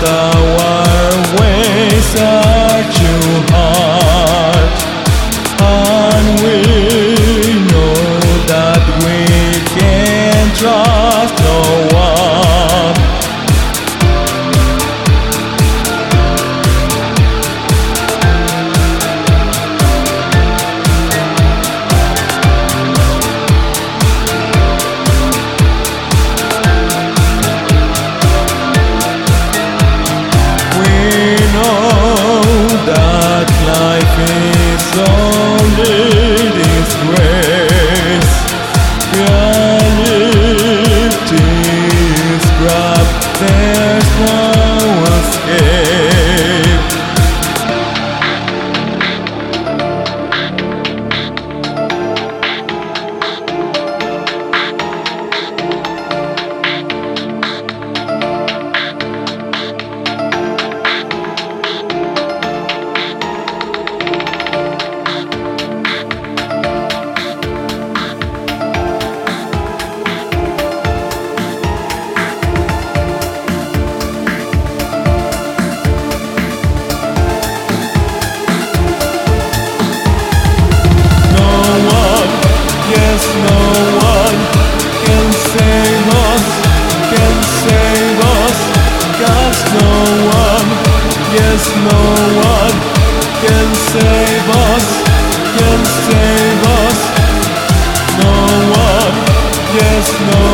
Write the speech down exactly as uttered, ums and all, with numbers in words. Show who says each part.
Speaker 1: our ways are too hard, and we know that we can't trust no one. Life is only disgrace. Reality is crap. There's no escape. No one can save us, can save us. 'Cause no one, yes, no one can save us, can save us. No one, yes, no